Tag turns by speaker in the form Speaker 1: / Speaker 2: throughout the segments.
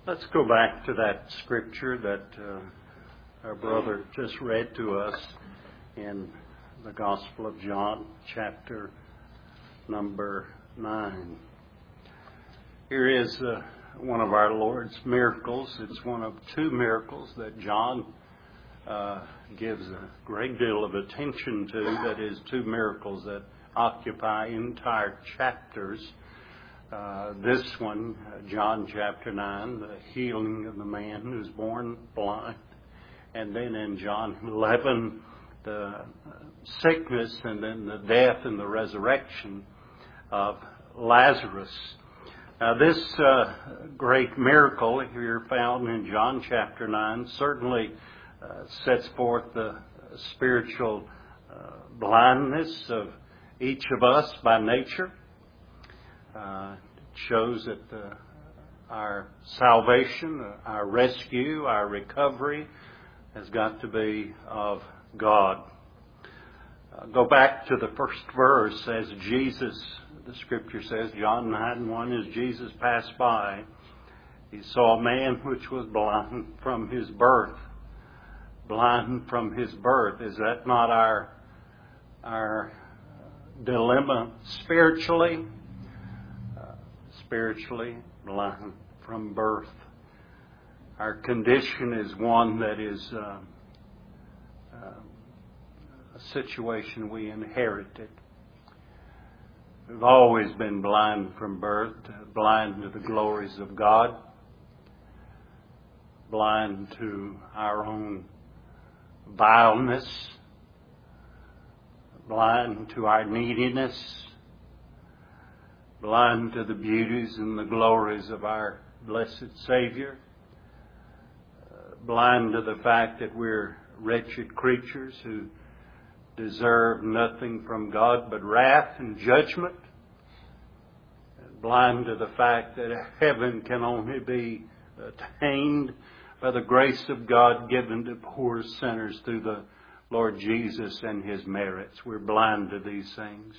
Speaker 1: Let's go back to that scripture that our brother just read to us in the Gospel of John, chapter number 9. Here is one of our Lord's miracles. It's one of two miracles that John gives a great deal of attention to. That is, two miracles that occupy entire chapters. This one, John chapter 9, the healing of the man who's born blind. And then in John 11, the sickness and then the death and the resurrection of Lazarus. Now this great miracle here found in John chapter 9 certainly sets forth the spiritual blindness of each of us by nature. It shows that our salvation, our rescue, our recovery has got to be of God. Go back to the first verse as Jesus, the scripture says, John 9:1, as Jesus passed by, he saw a man which was blind from his birth. Blind from his birth. Is that not our dilemma spiritually? Spiritually blind from birth. Our condition is one that is a situation we inherited. We've always been blind from birth, blind to the glories of God, blind to our own vileness, blind to our neediness, blind to the beauties and the glories of our blessed Savior, blind to the fact that we're wretched creatures who deserve nothing from God but wrath and judgment, blind to the fact that heaven can only be attained by the grace of God given to poor sinners through the Lord Jesus and His merits. We're blind to these things.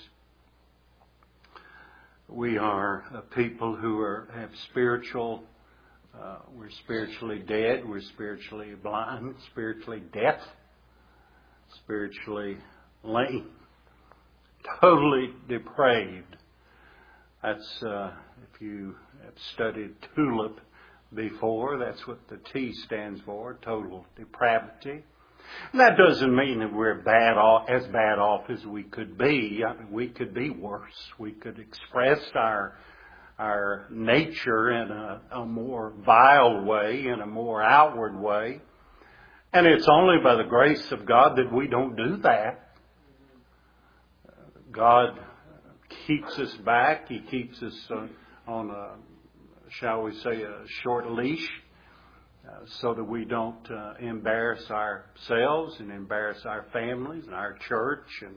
Speaker 1: We are a people who have we're spiritually dead, we're spiritually blind, spiritually deaf, spiritually lame, totally depraved. That's, if you have studied TULIP before, that's what the T stands for, total depravity. And that doesn't mean that we're as bad off as we could be. I mean, we could be worse. We could express our nature in a more vile way, in a more outward way. And it's only by the grace of God that we don't do that. God keeps us back. He keeps us on a, shall we say, a short leash. So that we don't embarrass ourselves and embarrass our families and our church, and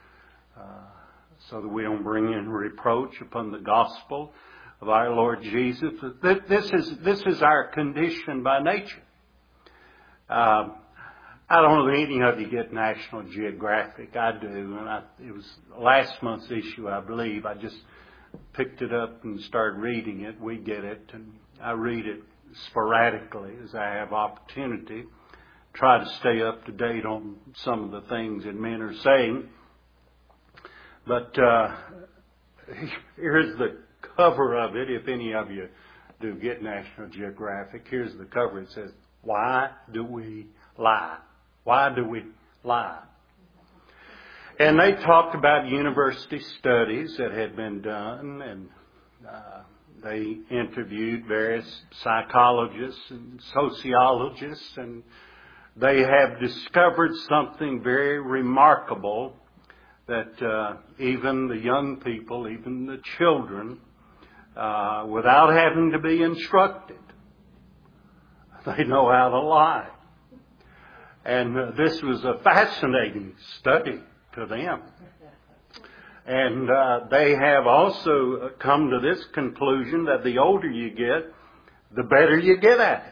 Speaker 1: so that we don't bring in reproach upon the gospel of our Lord Jesus. This is our condition by nature. I don't know if any of you get National Geographic. I do, and it was last month's issue, I believe. I just picked it up and started reading it. We get it, and I read it sporadically as I have opportunity. Try to stay up to date on some of the things that men are saying. But here's the cover of it. If any of you do get National Geographic, here's the cover. It says, "Why do we lie? Why do we lie?" And they talked about university studies that had been done, and they interviewed various psychologists and sociologists, and they have discovered something very remarkable, that even the young people, even the children, without having to be instructed, they know how to lie. And this was a fascinating study to them. And they have also come to this conclusion that the older you get, the better you get at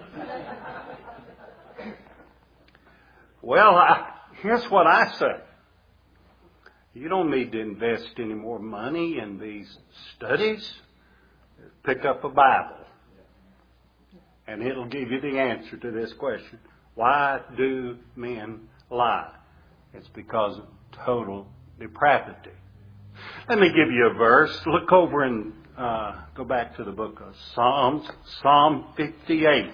Speaker 1: it. Well, here's what I say. You don't need to invest any more money in these studies. Pick up a Bible. And it'll give you the answer to this question. Why do men lie? It's because of total depravity. Let me give you a verse. Look over and go back to the book of Psalms, Psalm 58.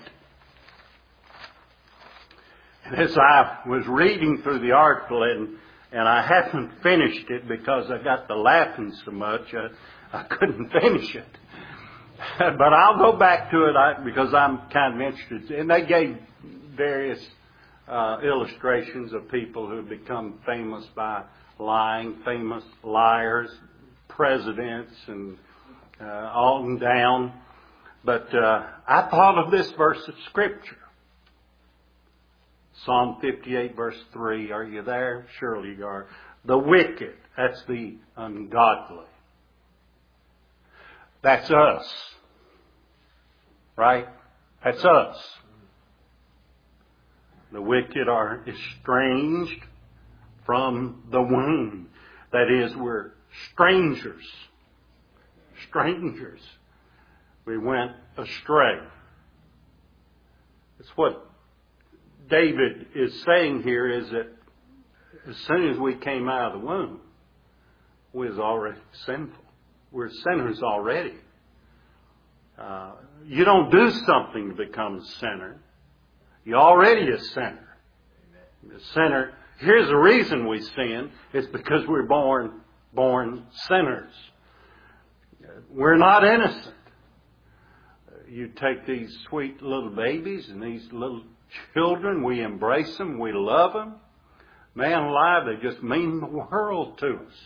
Speaker 1: And as I was reading through the article, and I haven't finished it because I got to laughing so much, I couldn't finish it. But I'll go back to it because I'm kind of interested. And they gave various illustrations of people who have become famous by lying, famous liars, presidents, and on down. But I thought of this verse of Scripture. Psalm 58 verse 3. Are you there? Surely you are. The wicked, that's the ungodly. That's us. Right? That's us. The wicked are estranged from the womb. That is, we're strangers. Strangers. We went astray. It's what David is saying here, is that as soon as we came out of the womb, we was already sinful. We're sinners already. You don't do something to become a sinner. You're already a sinner. A sinner. Here's the reason we sin. It's because we're born sinners. We're not innocent. You take these sweet little babies and these little children, we embrace them, we love them. Man alive, they just mean the world to us.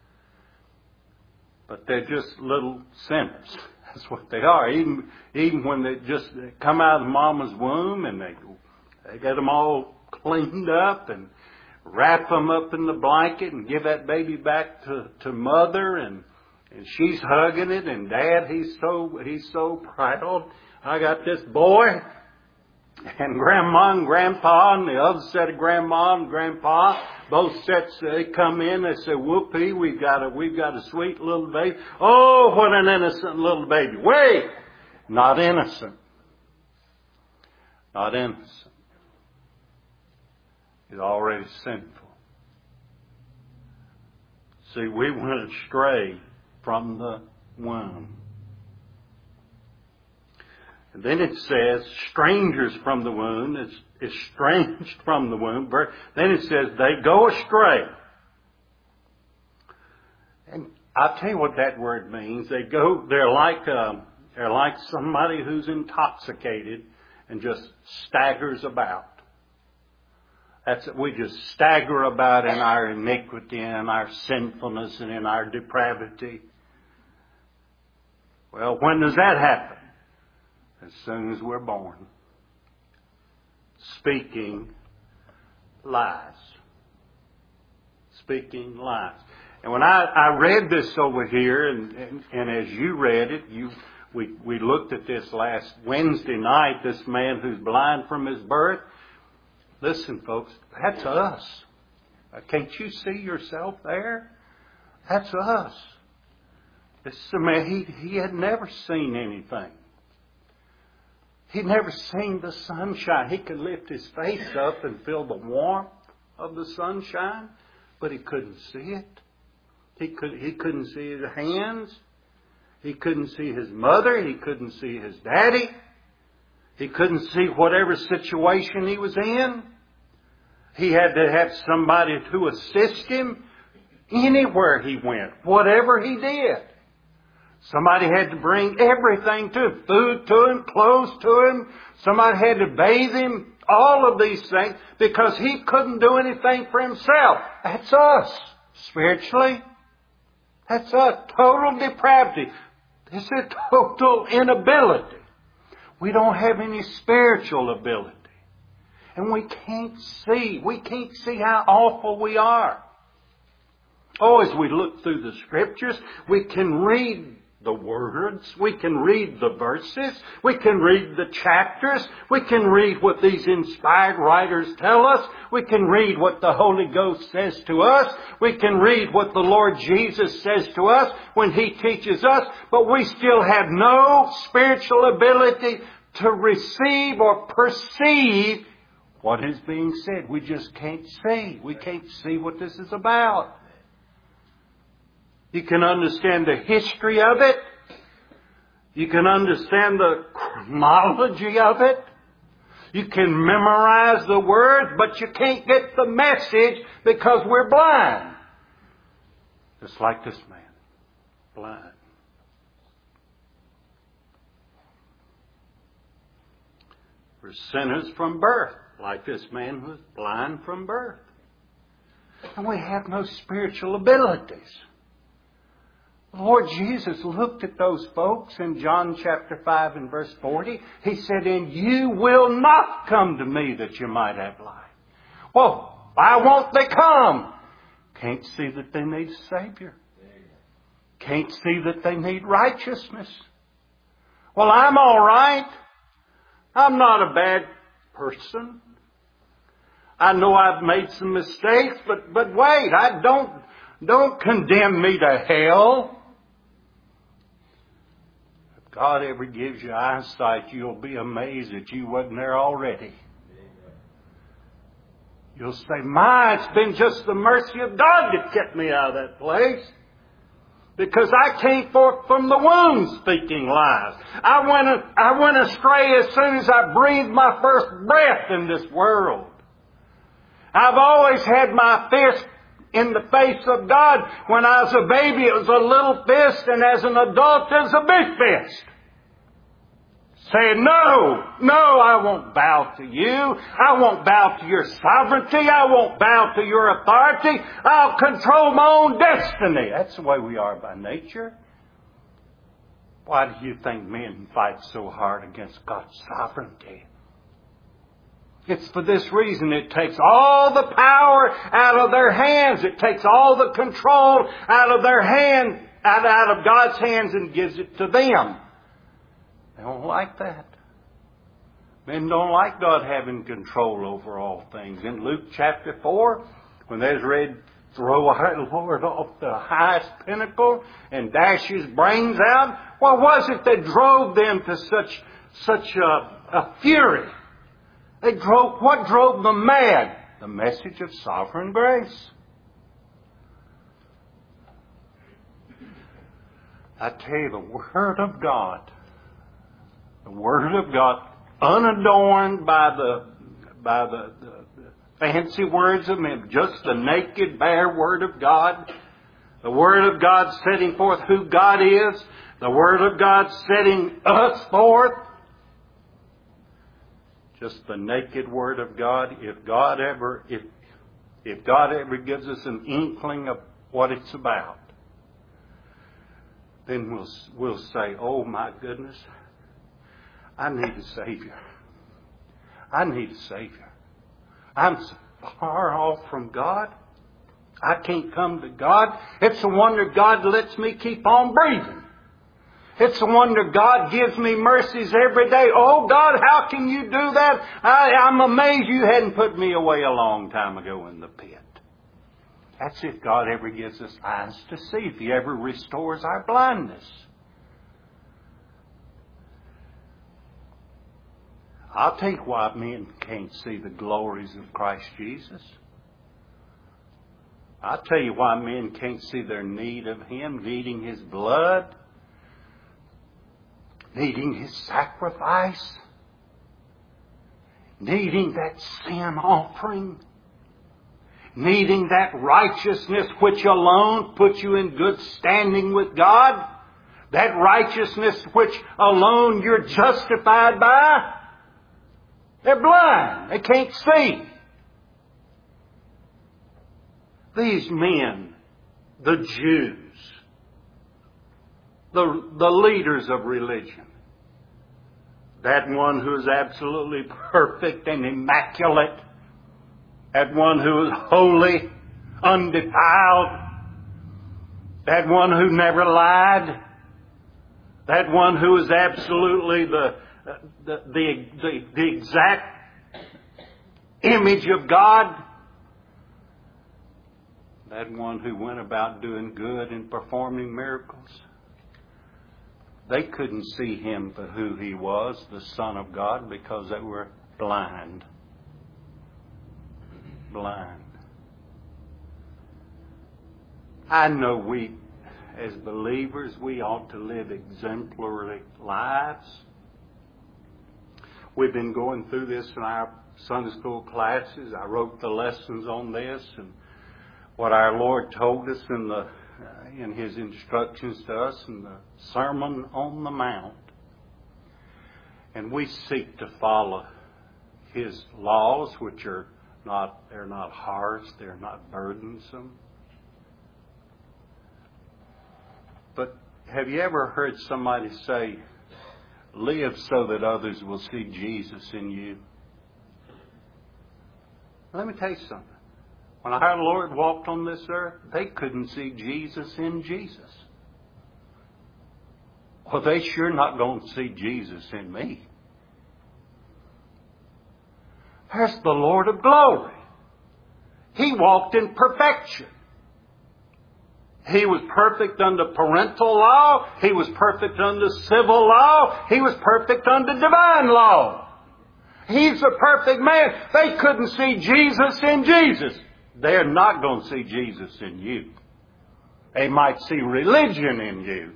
Speaker 1: But they're just little sinners. That's what they are. Even when they just come out of mama's womb and they get them all cleaned up and wrap them up in the blanket and give that baby back to mother, and she's hugging it, and Dad, he's so proud. I got this boy. And Grandma and Grandpa and the other set of Grandma and Grandpa, both sets, they come in, they say, whoopee, we've got a sweet little baby. Oh, what an innocent little baby. Wait! Not innocent. Not innocent. He's already sinful. See, we went astray from the womb. And then it says, strangers from the womb, it's estranged from the womb. Then it says, they go astray. And I'll tell you what that word means. They're like somebody who's intoxicated and just staggers about. We just stagger about in our iniquity and our sinfulness and in our depravity. Well, when does that happen? As soon as we're born. Speaking lies. Speaking lies. And when I read this over here, and as you read it, we looked at this last Wednesday night, this man who's blind from his birth. Listen, folks, that's us. Can't you see yourself there? That's us. This is a man, he had never seen anything. He'd never seen the sunshine. He could lift his face up and feel the warmth of the sunshine, but he couldn't see it. He couldn't see his hands. He couldn't see his mother. He couldn't see his daddy. He couldn't see whatever situation he was in. He had to have somebody to assist him anywhere he went, whatever he did. Somebody had to bring everything to him, food to him, clothes to him. Somebody had to bathe him, all of these things, because he couldn't do anything for himself. That's us, spiritually. That's us, total depravity. This is total inability. We don't have any spiritual ability. And we can't see how awful we are. Oh, as we look through the Scriptures, we can read the words, we can read the verses, we can read the chapters, we can read what these inspired writers tell us, we can read what the Holy Ghost says to us, we can read what the Lord Jesus says to us when He teaches us, but we still have no spiritual ability
Speaker 2: to receive or perceive what is being said. We just can't see. We can't see what this is about. You can understand the history of it. You can understand the chronology of it. You can memorize the words, but you can't get the message because we're blind. Just like this man. Blind. We're sinners from birth, like this man was blind from birth. And we have no spiritual abilities. The Lord Jesus looked at those folks in John chapter 5 and verse 40. He said, "And you will not come to me that you might have life." Well, why won't they come? Can't see that they need a Savior. Can't see that they need righteousness. Well, I'm all right. I'm not a bad person. I know I've made some mistakes, but wait, don't condemn me to hell. If God ever gives you eyesight, you'll be amazed that you wasn't there already. You'll say, "My, it's been just the mercy of God that kept me out of that place. Because I came forth from the womb speaking lies. I went astray as soon as I breathed my first breath in this world. I've always had my fist in the face of God. When I was a baby, it was a little fist, and as an adult, it was a big fist. Saying, no, I won't bow to you. I won't bow to your sovereignty. I won't bow to your authority. I'll control my own destiny." That's the way we are by nature. Why do you think men fight so hard against God's sovereignty? It's for this reason. It takes all the power out of their hands. It takes all the control out of their hand, out of God's hands, and gives it to them. They don't like that. Men don't like God having control over all things. In Luke chapter 4, when there's ready to throw our Lord off the highest pinnacle and dash His brains out, what was it that drove them to such a fury? What drove them mad? The message of sovereign grace. I tell you, the Word of God, unadorned by the fancy words of men, just the naked, bare Word of God. The Word of God setting forth who God is. The Word of God setting us forth. Just the naked Word of God. If God ever gives us an inkling of what it's about, then we'll say, "Oh my goodness, I need a Savior. I need a Savior. I'm so far off from God. I can't come to God. It's a wonder God lets me keep on breathing. It's a wonder God gives me mercies every day. Oh God, how can you do that? I'm amazed you hadn't put me away a long time ago in the pit." That's if God ever gives us eyes to see, if He ever restores our blindness. I'll tell you why men can't see the glories of Christ Jesus. I'll tell you why men can't see their need of Him, needing His blood, needing His sacrifice, needing that sin offering, needing that righteousness which alone puts you in good standing with God, that righteousness which alone you're justified by. They're blind. They can't see. These men, the Jews, the leaders of religion, that one who is absolutely perfect and immaculate, that one who is holy, undefiled, that one who never lied, that one who is absolutely the exact image of God, that one who went about doing good and performing miracles.
Speaker 1: They couldn't see Him for who He was, the Son of God, because they were blind. Blind. I know we, as believers, we ought to live exemplary lives. We've been going through this in our Sunday school classes. I wrote the lessons on this and what our Lord told us in His instructions to us in the Sermon on the Mount. And we seek to follow His laws, which they're not harsh, they're not burdensome. But have you ever heard somebody say, live so that others will see Jesus in you? Let me tell you something. When our Lord walked on this earth, they couldn't see Jesus in Jesus. Well, they sure not going to see Jesus in me. There's the Lord of glory. He walked in perfection. He was perfect under parental law. He was perfect under civil law. He was perfect under divine law. He's the perfect man. They couldn't see Jesus in Jesus. They're not going to see Jesus in you. They might see religion in you.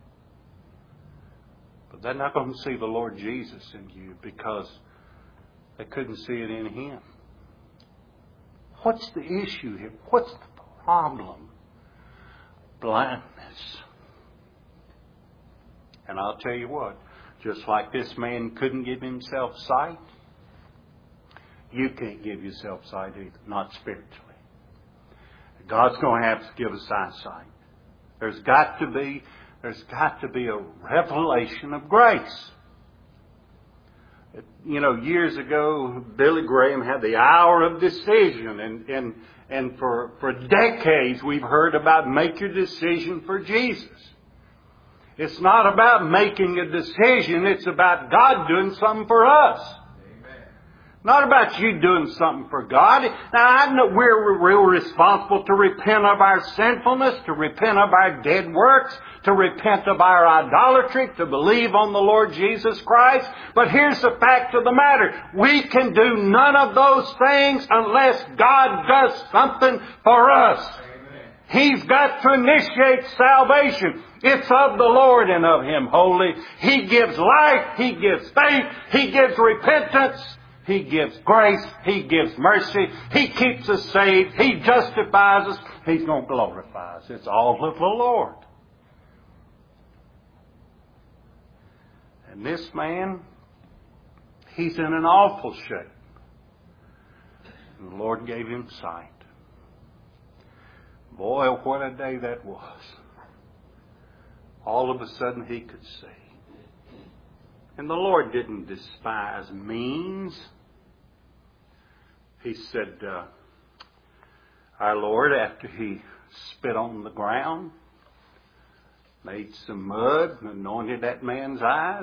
Speaker 1: But they're not going to see the Lord Jesus in you because they couldn't see it in Him. What's the issue here? What's the problem? Blindness. And I'll tell you what, just like this man couldn't give himself sight, you can't give yourself sight either, not spiritually. God's going to have to give us eyesight. There's got to be a revelation of grace. You know, years ago, Billy Graham had the hour of decision, and for decades we've heard about make your decision for Jesus. It's not about making a decision, it's about God doing something for us. Not about you doing something for God. Now, I know we're responsible to repent of our sinfulness, to repent of our dead works, to repent of our idolatry, to believe on the Lord Jesus Christ. But here's the fact of the matter. We can do none of those things unless God does something for us. Amen. He's got to initiate salvation. It's of the Lord and of Him wholly. He gives life. He gives faith. He gives repentance. He gives grace. He gives mercy. He keeps us saved. He justifies us. He's going to glorify us. It's all of the Lord. And this man, he's in an awful shape. And the Lord gave him sight. Boy, what a day that was. All of a sudden he could see. And the Lord didn't despise means. He said, our Lord, after He spit on the ground, made some mud and anointed that man's eyes.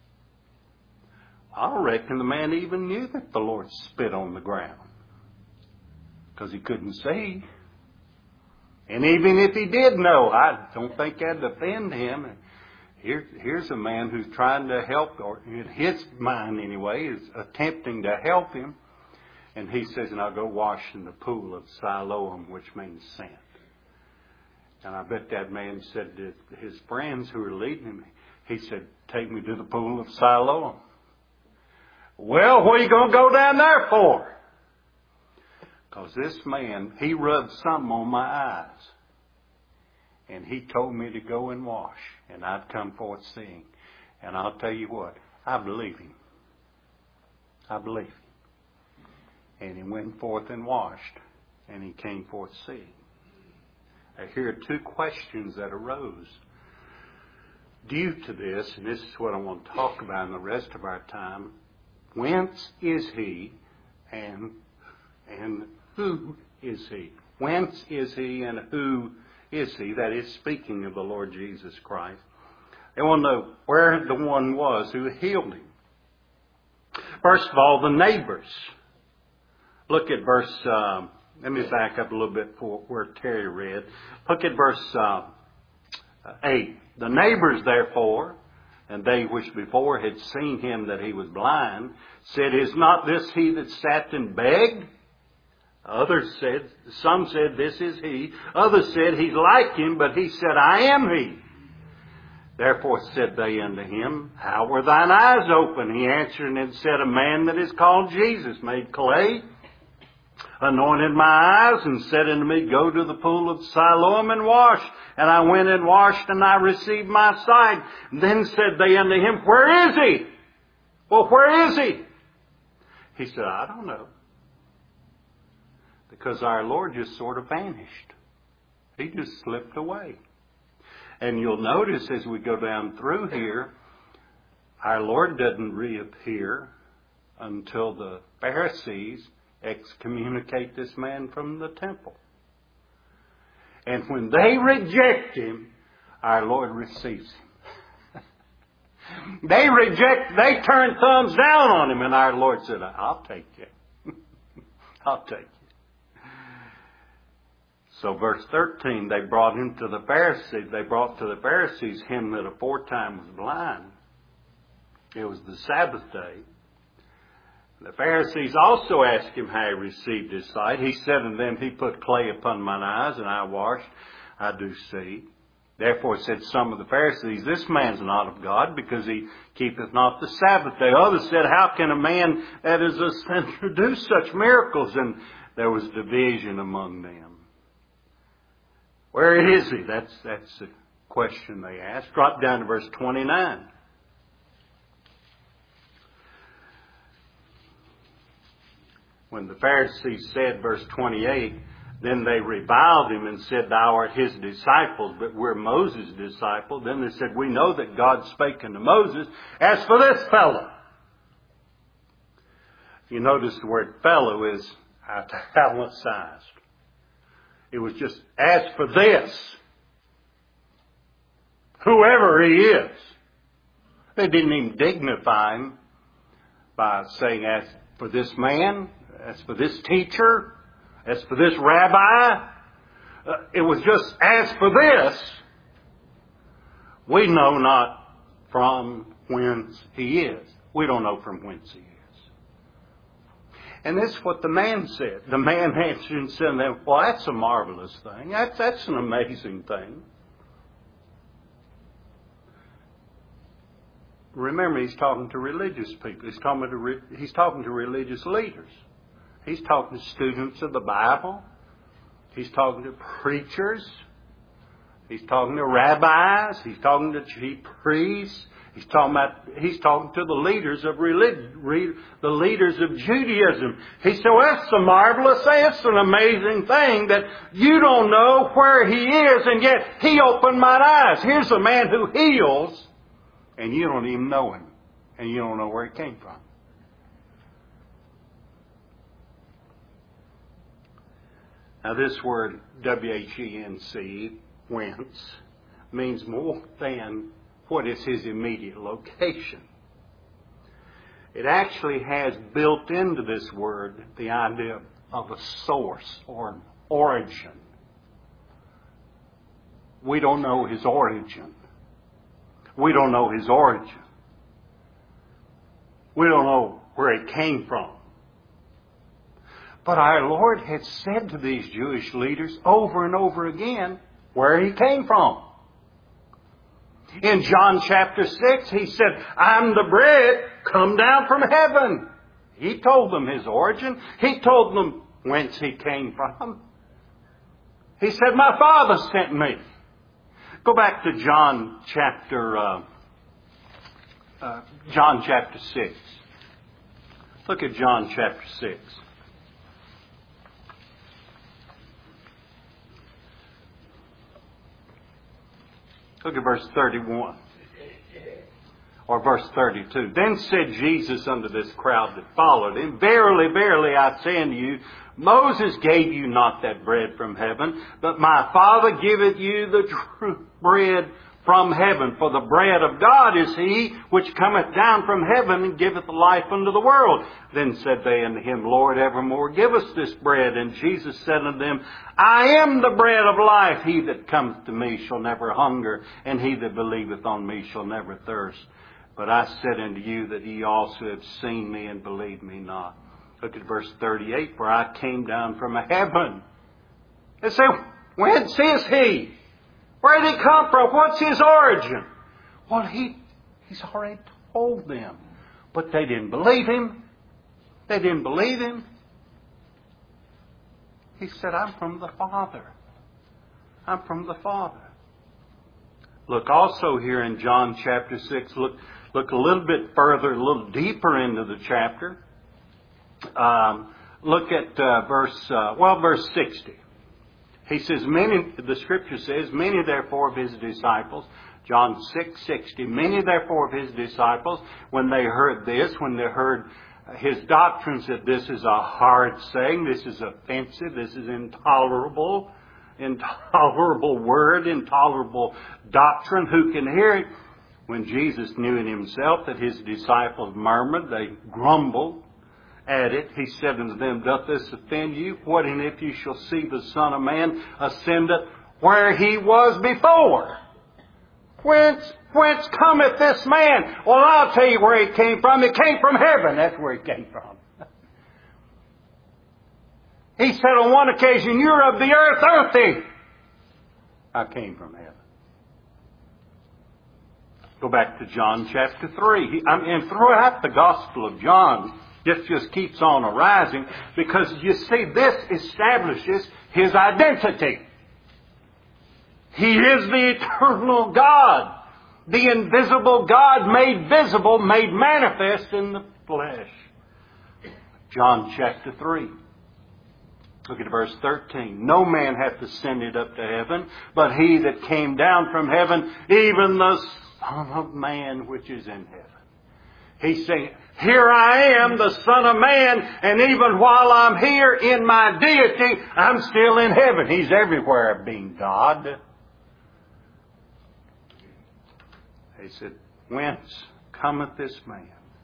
Speaker 1: I reckon the man even knew that the Lord spit on the ground because he couldn't see. And even if he did know, I don't think that'd offend him. Here's a man who's trying to help, or in his mind anyway, is attempting to help him. And he says, and I'll go wash in the pool of Siloam, which means sent. And I bet that man said to his friends who were leading him, he said, take me to the pool of Siloam. Well, what are you going to go down there for? Because this man, he rubbed something on my eyes. And he told me to go and wash. And I'd come forth seeing. And I'll tell you what, I believe him. I believe him. And he went forth and washed. And he came forth seeing. Here are two questions that arose due to this. And this is what I want to talk about in the rest of our time. Whence is he and who is he? Whence is he and who is he? That is speaking of the Lord Jesus Christ. They want to know where the one was who healed him. First of all, the neighbors. Look at verse, let me back up a little bit for where Terry read. Look at verse 8. The neighbors, therefore,
Speaker 2: And they which before had seen him that he was blind said, Is not this he that sat and begged? Others said, some said, This is he. Others said, He's like him. But he said, I am he. Therefore said they unto him, How were thine eyes open? He answered and said, A man that is called Jesus made clay, anointed my eyes, and said unto me, Go to the pool of Siloam and wash. And I went and washed, and I received my sight. Then said they unto him, Where is he? Well, where is he? He said, I don't know. Because our Lord just sort of vanished. He just slipped away. And you'll notice as we go down through here, our Lord doesn't reappear until the Pharisees excommunicate this man from the temple. And when they reject him, our Lord receives him. They turn thumbs down on him, and our Lord said, I'll take you. I'll take you. So verse 13, they brought him to the Pharisees. They brought to the Pharisees him that aforetime was blind. It was the Sabbath day. The Pharisees also asked him how he received his sight. He said unto them, He put clay upon mine eyes, and I washed, I do see. Therefore said some of the Pharisees, This man's not of God, because he keepeth not the Sabbath day. Others said, How can a man that is a sinner do such miracles? And there was division among them. Where is he? That's the question they asked. Drop down to verse 29. When the Pharisees said, verse 28, then they reviled him and said, Thou art his disciples, but we're Moses' disciples. Then they said, We know that God spake unto Moses. As for this fellow. You notice the word fellow is italicized. It was just, as for this, whoever he is. They didn't even dignify him by saying, as for this man, as for this teacher, as for this rabbi. It was just, as for this, we know not from whence he is. We don't know from whence he is. And this is what the man said. The man answered and said to them, Well, that's a marvelous thing. That's an amazing thing. Remember, he's talking to religious people. He's talking to religious leaders. He's talking to students of the Bible. He's talking to preachers. He's talking to rabbis. He's talking to chief priests. He's talking to the leaders of religion, the leaders of Judaism. He said, well, that's a marvelous thing. It's an amazing thing that you don't know where he is, and yet he opened my eyes. Here's a man who heals, and you don't even know him, and you don't know where he came from. Now this word, W-H-E-N-C, whence, means more than what is his immediate location. It actually has built into this word the idea of a source or an origin. We don't know his origin. We don't know his origin. We don't know where he came from. But our Lord had said to these Jewish leaders over and over again where he came from. In John chapter 6, he said, I'm the bread come down from heaven. He told them his origin. He told them whence he came from. He said, my Father sent me. Go back to John chapter 6. Look at John chapter 6. Look at verse 31. Or verse 32. Then said Jesus unto this crowd that followed him, Verily, verily, I say unto you, Moses gave you not that bread from heaven, but my Father giveth you the true bread from heaven. For the bread of God is He which cometh down from heaven and giveth life unto the world. Then said they unto Him, Lord, evermore give us this bread. And Jesus said unto them, I am the bread of life. He that cometh to me shall never hunger, and he that believeth on me shall never thirst. But I said unto you that ye also have seen me and believe me not. Look at verse 38, for I came down from heaven. They say, whence is He? Where did He come from? What's His origin? Well, He's already told them. But they didn't believe Him. They didn't believe Him. He said, I'm from the Father. I'm from the Father. Look also here in John chapter 6. Look a little bit further, a little deeper into the chapter. Look at verse 60. He says, the Scripture says, many therefore of His disciples, John 6:60, many therefore of His disciples, when they heard this, when they heard His doctrine, said, this is a hard saying, this is offensive, this is intolerable word, intolerable doctrine, who can hear it? When Jesus knew in Himself that His disciples murmured, they grumbled at it, He said unto them, doth this offend you? What and if you shall see the Son of Man ascendeth where He was before? Whence cometh this man? Well, I'll tell you where He came from. He came from heaven. That's where He came from. He said on one occasion, you're of the earth, earthy. I came from heaven. Go back to John chapter 3. And throughout the Gospel of John, this just keeps on arising, because you see, this establishes His identity. He is the eternal God, the invisible God made visible, made manifest in the flesh. John chapter 3. Look at verse 13. No man hath ascended up to heaven, but He that came down from heaven, even the Son of Man which is in heaven. He's saying, here I am, the Son of Man, and even while I'm here in my deity, I'm still in heaven. He's everywhere being God. He said, whence cometh this man?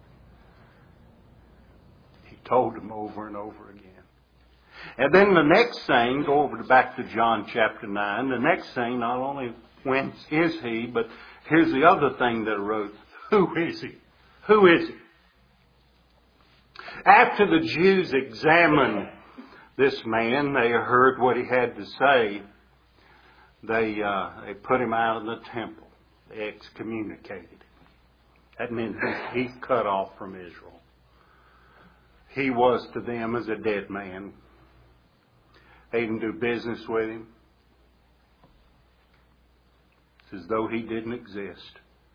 Speaker 2: He told them over and over again. And then the next thing, go over back to John chapter 9, the next thing, not only whence is He, but here's the other thing that arose. Who is He? Who is He? After the Jews examined this man, they heard what he had to say. They put him out of the temple. They excommunicated him. That meant he's cut off from Israel. He was to them as a dead man. They didn't do business with him. It's as though he didn't exist.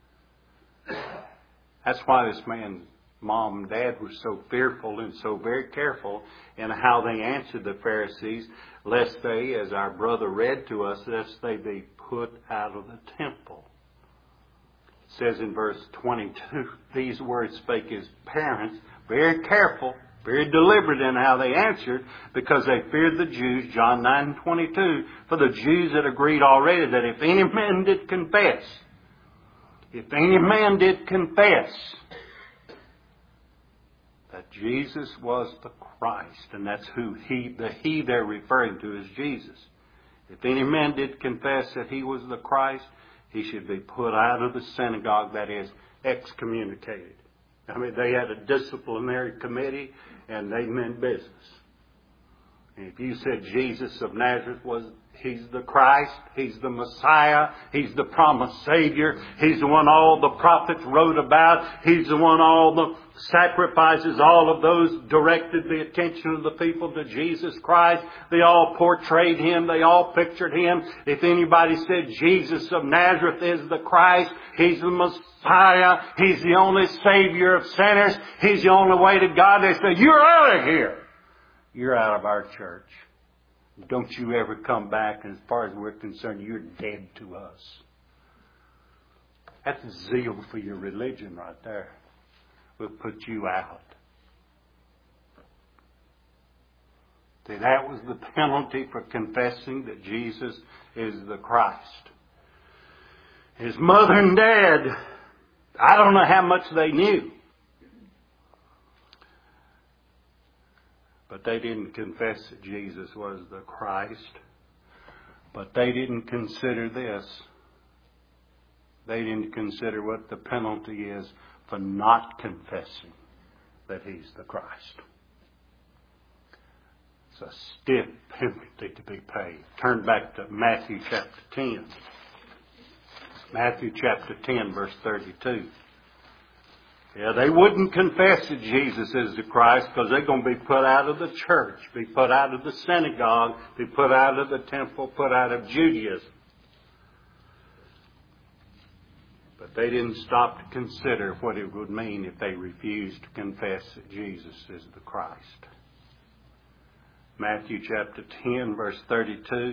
Speaker 2: That's why this man's mom and dad were so fearful and so very careful in how they answered the Pharisees, lest they, as our brother read to us, lest they be put out of the temple. It says in verse 22, these words spake His parents, very careful, very deliberate in how they answered, because they feared the Jews, John 9:22, for the Jews had agreed already that if any man did confess that Jesus was the Christ, and that's who the He they're referring to is Jesus. If any man did confess that He was the Christ, he should be put out of the synagogue, that is, excommunicated. I mean, they had a disciplinary committee, and they meant business. And if you said Jesus of Nazareth He's the Christ, He's the Messiah, He's the promised Savior, He's the one all the prophets wrote about, He's the one all the sacrifices, all of those directed the attention of the people to Jesus Christ. They all portrayed Him, they all pictured Him. If anybody said Jesus of Nazareth is the Christ, He's the Messiah, He's the only Savior of sinners, He's the only way to God, they say, you're out of here. You're out of our church. Don't you ever come back, and as far as we're concerned, you're dead to us. That's zeal for your religion right there. We'll put you out. See, that was the penalty for confessing that Jesus is the Christ. His mother and dad, I don't know how much they knew. But they didn't confess that Jesus was the Christ. But they didn't consider this. They didn't consider what the penalty is for not confessing that He's the Christ. It's a stiff penalty to be paid. Turn back to Matthew chapter 10. Matthew chapter 10, verse 32. Yeah, they wouldn't confess that Jesus is the Christ because they're going to be put out of the church, be put out of the synagogue, be put out of the temple, put out of Judaism. But they didn't stop to consider what it would mean if they refused to confess that Jesus is the Christ. Matthew chapter 10, verse 32.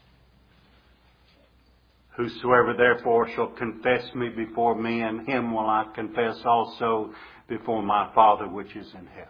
Speaker 2: Whosoever therefore shall confess me before men, him will I confess also before my Father which is in heaven.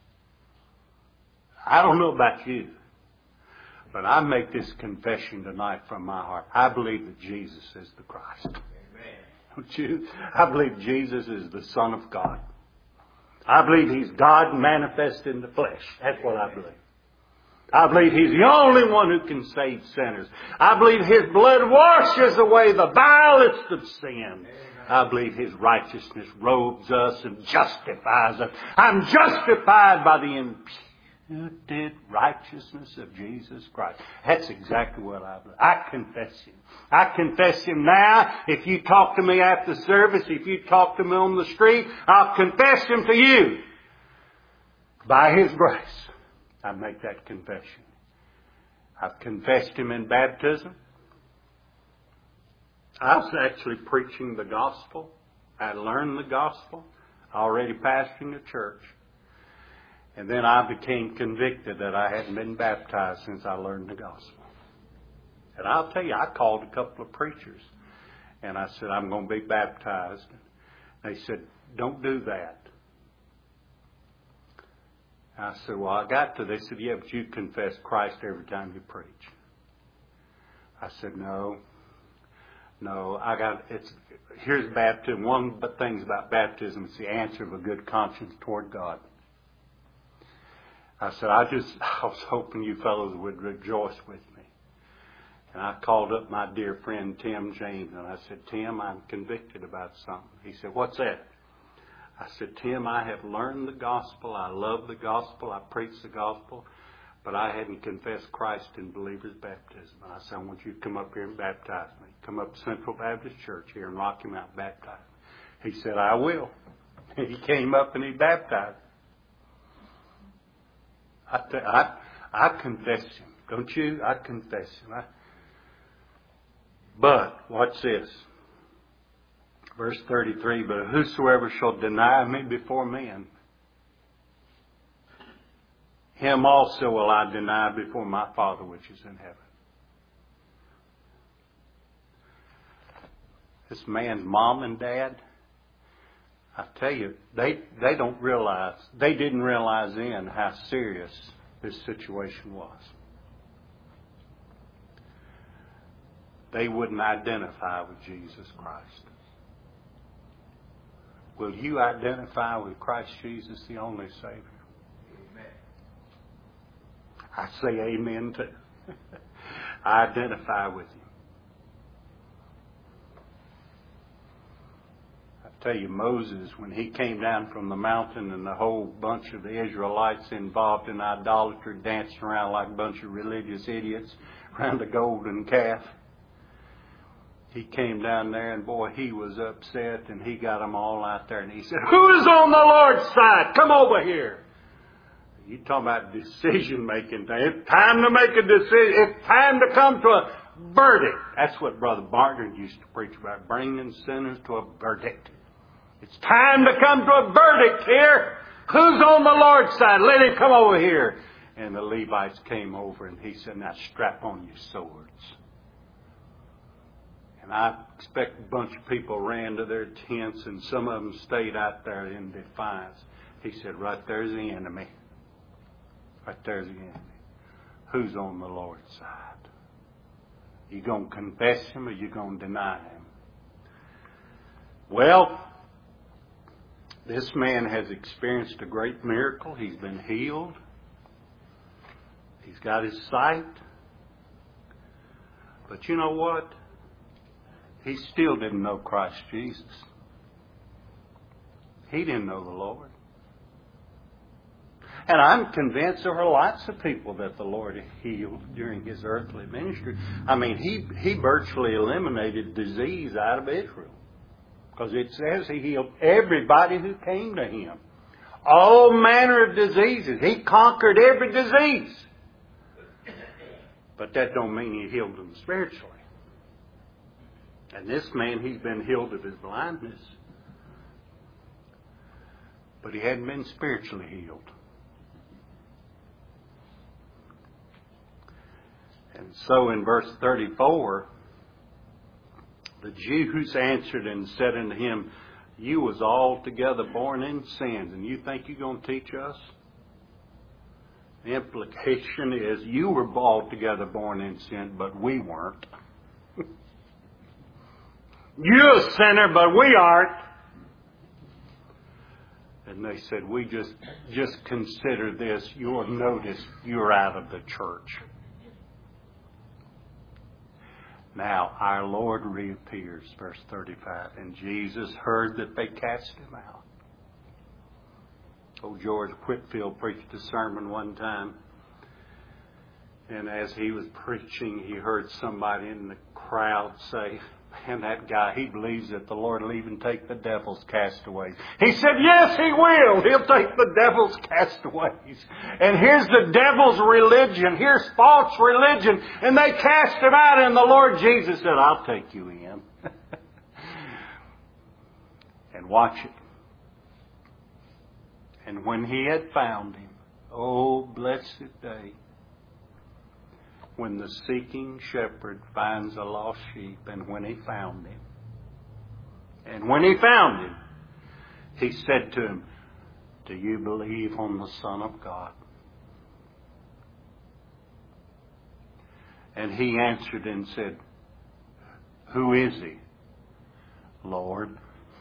Speaker 2: I don't know about you, but I make this confession tonight from my heart. I believe that Jesus is the Christ. Amen. Don't you? I believe Jesus is the Son of God. I believe He's God manifest in the flesh. That's what I believe. I believe He's the only one who can save sinners. I believe His blood washes away the vilest of sin. I believe His righteousness robes us and justifies us. I'm justified by the imputed righteousness of Jesus Christ. That's exactly what I believe. I confess Him. I confess Him now. If you talk to me after service, if you talk to me on the street, I'll confess Him to you. By His grace, I make that confession. I've confessed Him in baptism. I was actually preaching the gospel. I learned the gospel, already pastoring a church. And then I became convicted that I hadn't been baptized since I learned the gospel. And I'll tell you, I called a couple of preachers. And I said, I'm going to be baptized. They said, don't do that. I said, well, I got to. They said, yeah, but you confess Christ every time you preach. I said, no, here's baptism. One of the things about baptism is the answer of a good conscience toward God. I said, I was hoping you fellows would rejoice with me. And I called up my dear friend Tim James, and I said, Tim, I'm convicted about something. He said, what's that? I said, Tim, I have learned the gospel. I love the gospel. I preach the gospel. But I hadn't confessed Christ in believer's baptism. And I said, I want you to come up here and baptize me. Come up to Central Baptist Church here in Rocky Mount, baptize me. He said, I will. And he came up and he baptized me. I confess Him. Don't you? I confess Him. But, watch this. Verse 33, but whosoever shall deny me before men, him also will I deny before my Father which is in heaven. This man's mom and dad, I tell you, they didn't realize then how serious this situation was. They wouldn't identify with Jesus Christ. Will you identify with Christ Jesus, the only Savior? Amen. I say amen too. I identify with Him. I tell you, Moses, when he came down from the mountain and the whole bunch of the Israelites involved in idolatry danced around like a bunch of religious idiots around a golden calf, he came down there and boy, he was upset and he got them all out there and he said, who's on the Lord's side? Come over here. You talking about decision making. It's time to make a decision. It's time to come to a verdict. That's what Brother Barnard used to preach about, bringing sinners to a verdict. It's time to come to a verdict here. Who's on the Lord's side? Let him come over here. And the Levites came over and he said, now strap on your swords. And I expect a bunch of people ran to their tents and some of them stayed out there in defiance. He said, right there's the enemy. Right there's the enemy. Who's on the Lord's side? You going to confess Him or you going to deny Him?
Speaker 1: Well, this man has experienced a great miracle. He's been healed. He's got his sight. But you know what? He still didn't know Christ Jesus. He didn't know the Lord. And I'm convinced there were lots of people that the Lord healed during His earthly ministry. I mean, He virtually eliminated disease out of Israel. Because it says He healed everybody who came to Him. All manner of diseases. He conquered every disease. But that don't mean He healed them spiritually. And this man, he's been healed of his blindness. But he hadn't been spiritually healed. And so in verse 34, the Jews answered and said unto him, You was altogether born in sins, and you think you're going to teach us? The implication is you were altogether born in sin, but we weren't. You're a sinner, but we aren't. And they said, we just consider this. You'll notice you're out of the church. Now, our Lord reappears, verse 35. And Jesus heard that they cast him out. Old George Whitfield preached a sermon one time. And as he was preaching, he heard somebody in the crowd say, Man, that guy, he believes that the Lord will even take the devil's castaways. He said, yes, He will. He'll take the devil's castaways. And here's the devil's religion. Here's false religion. And they cast him out, and the Lord Jesus said, I'll take you in. And watch it. And when he had found him, oh, blessed day, when the seeking shepherd finds a lost sheep, and when he found him, he said to him, Do you believe on the Son of God? And he answered and said, Who is He, Lord,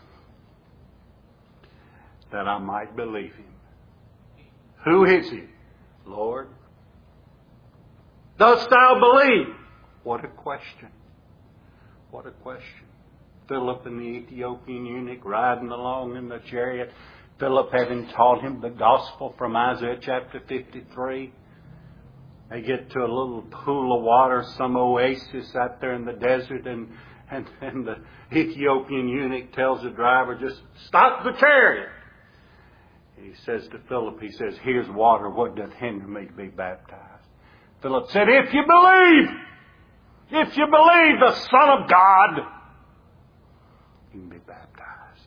Speaker 1: that I might believe Him? Who is He, Lord? Dost thou believe? What a question. What a question. Philip and the Ethiopian eunuch riding along in the chariot. Philip having taught him the gospel from Isaiah chapter 53. They get to a little pool of water, some oasis out there in the desert, and the Ethiopian eunuch tells the driver, just stop the chariot. He says to Philip, he says, here's water, what doth hinder me to be baptized? Philip said, if you believe the Son of God, you can be baptized.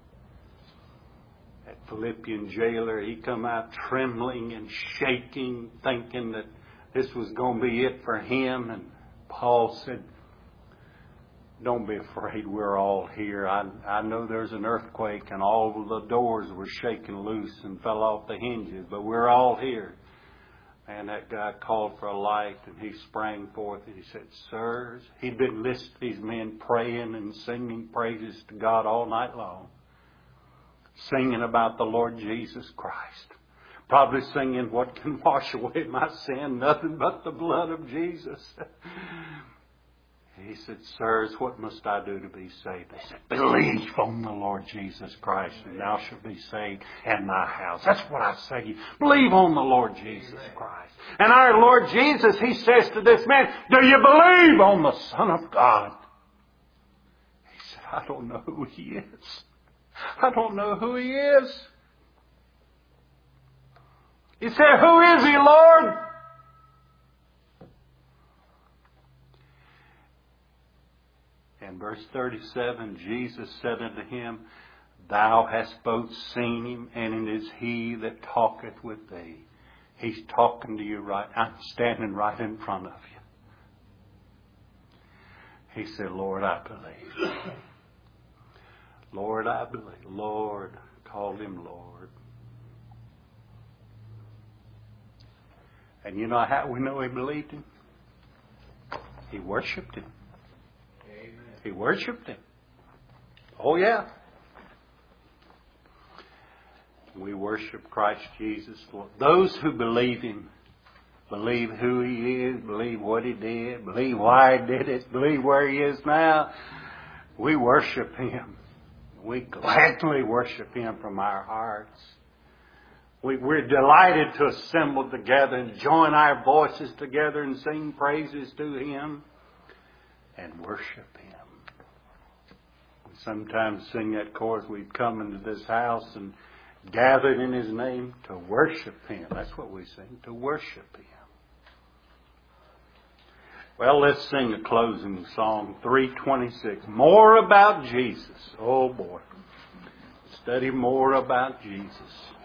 Speaker 1: That Philippian jailer, he come out trembling and shaking, thinking that this was going to be it for him. And Paul said, don't be afraid, we're all here. I know there's an earthquake and all the doors were shaken loose and fell off the hinges, but we're all here. And that guy called for a light, and he sprang forth, and he said, Sirs, he'd been listening to these men praying and singing praises to God all night long, singing about the Lord Jesus Christ, probably singing, what can wash away my sin? Nothing but the blood of Jesus. He said, Sirs, what must I do to be saved? They said, believe on the Lord Jesus Christ, and thou shalt be saved, and thy house. That's what I say to you. Believe on the Lord Jesus Christ. And our Lord Jesus, He says to this man, do you believe on the Son of God? He said, I don't know who He is. I don't know who He is. He said, who is He, Lord? In verse 37, Jesus said unto him, Thou hast both seen Him, and it is He that talketh with thee. He's talking to you right. I'm standing right in front of you. He said, Lord, I believe. Lord, I believe. Lord, called him Lord. And you know how we know he believed Him? He worshipped Him. He worshipped Him. Oh, yeah. We worship Christ Jesus. Those who believe Him, believe who He is, believe what He did, believe why He did it, believe where He is now. We worship Him. We gladly worship Him from our hearts. We're delighted to assemble together and join our voices together and sing praises to Him and worship Him. We sometimes sing that chorus, we've come into this house and gathered in His name to worship Him. That's what we sing, to worship Him. Well, let's sing a closing song, 326. More about Jesus. Oh boy. Study more about Jesus.